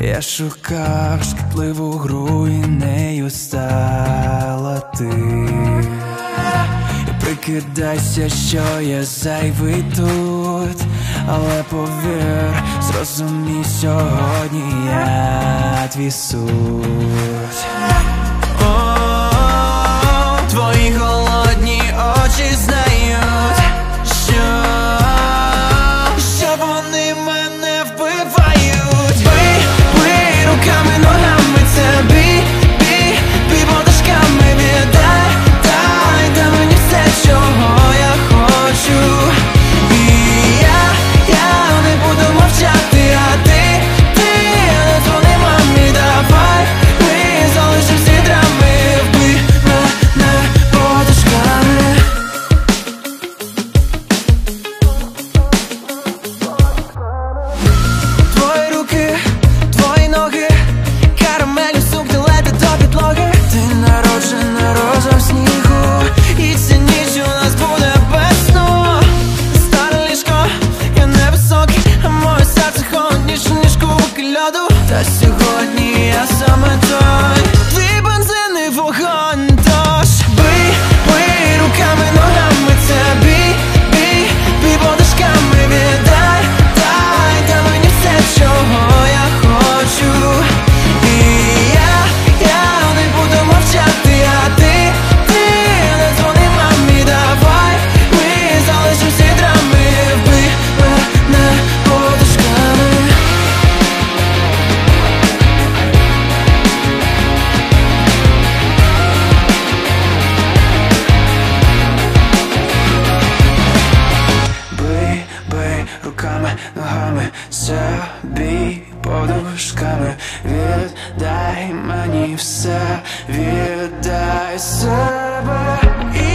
Я шукав шкідливу гру, і нею стала ти. І прикидайся, що я зайвий тут, але повір, зрозумій, сьогодні я твій суть. Твої голодні очі знають, що вони мене вбивають. Бий руками, ногами, це бій, подушками, віддай, дай мені все, чого я хочу. І я не буду мовчати, а ти не дзвони мамі, давай, ми залишим всі драми, вбий мене подушками. Твої руки, твої ноги, карамелю сукни летить до підлоги. Ти народжена розом снігу, і ця ніч у нас буде без сну. Старе ліжко, я невисокий, а моє серце холодніше, ніж кубики льоду. Та сьогодні я саме той, твій бензин і вогонь. Тож бий руками, ногами, це бій, подушками, віддай, дай мені все, чого я хочу. І я не буду мовчати, а ти не дзвони мамі, давай, ми залишим всі драми, вбий мене подушками. Бий руками, ногами, собі подушками, віддай мені все, віддай себе.